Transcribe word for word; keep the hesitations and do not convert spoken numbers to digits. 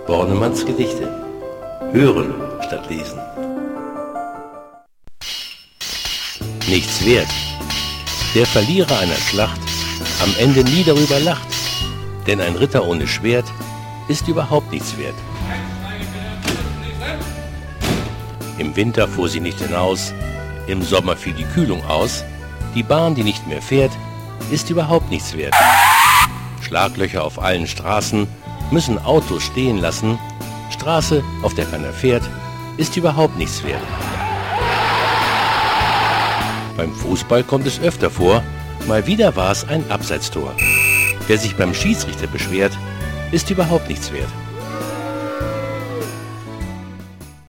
Bornemanns Gedichte. Hören statt lesen. Nichts wert. Der Verlierer einer Schlacht am Ende nie darüber lacht, denn ein Ritter ohne Schwert ist überhaupt nichts wert. Im Winter fuhr sie nicht hinaus, im Sommer fiel die Kühlung aus, die Bahn, die nicht mehr fährt, ist überhaupt nichts wert. Schlaglöcher auf allen Straßen müssen Autos stehen lassen, Straße, auf der keiner fährt, ist überhaupt nichts wert. Beim Fußball kommt es öfter vor, mal wieder war es ein Abseitstor. Wer sich beim Schiedsrichter beschwert, ist überhaupt nichts wert.